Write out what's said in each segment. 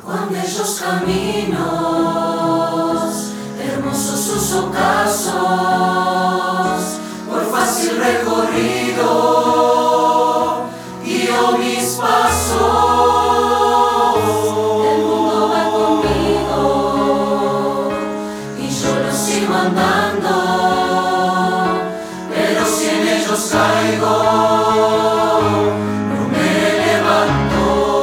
Cuán bellos caminos, hermosos sus ocasos, por fácil recorrido guío mis pasos. El mundo va conmigo y yo lo sigo andando, pero si en ellos caigo, no me levanto.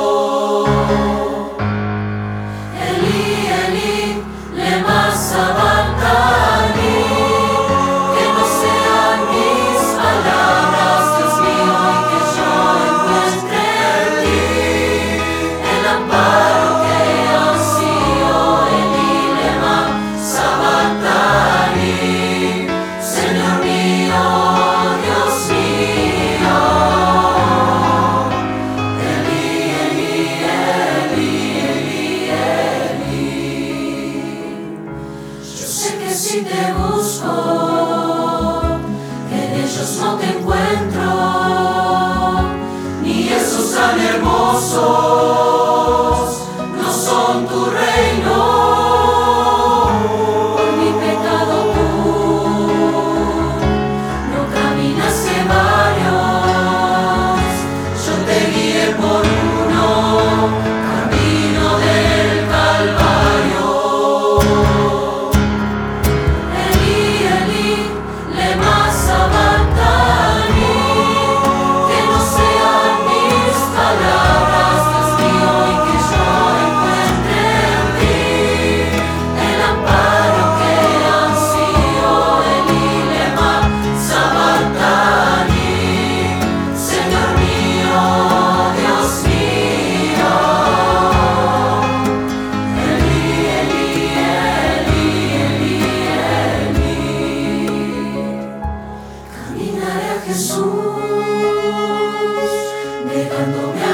Elí, Elí, lema sabachthani, que no sean mis palabras, Dios mío, y que yo encuentre en ti el amparo que ansío. Elí, lema sabachthani, Señor mío, Dios mío. Elí, Elí, Elí, Elí, Elí. Yo sé que si te busco, en ellos no te encuentro, ni esos tan hermosos no son tu reino. Por mi pecado tú no caminaste varios, yo te guié por uno, camino del Calvario. Elí, Elí, lema sabachthani, que no sean mis palabras, Dios mío, y que yo encuentre en ti el amparo que ansío. Elí, lema sabachthani, Señor mío, Dios mío. Elí, Elí, Elí, Elí, Elí. Caminaré a Jesús, negándome